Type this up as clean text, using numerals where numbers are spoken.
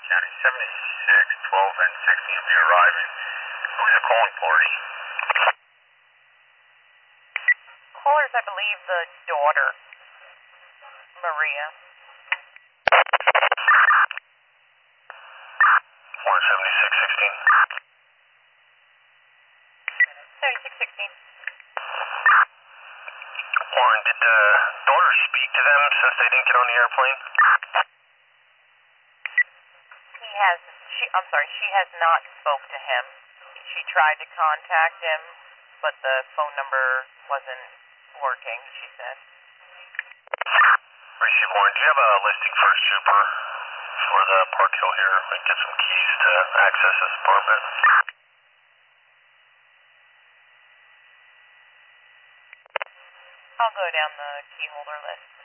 County 76, 12, and 16 will be arriving. Who's it calling party? Caller's, I believe, the daughter, Maria. 7616. 7616. Warren, did the daughter speak to them since they didn't get on the airplane? She has not spoke to him. She tried to contact him, but the phone number wasn't working, she said. Receive, Warren, do you have a listing for a super for the Park Hill here? And get some keys to access this apartment. I'll go down the key holder list.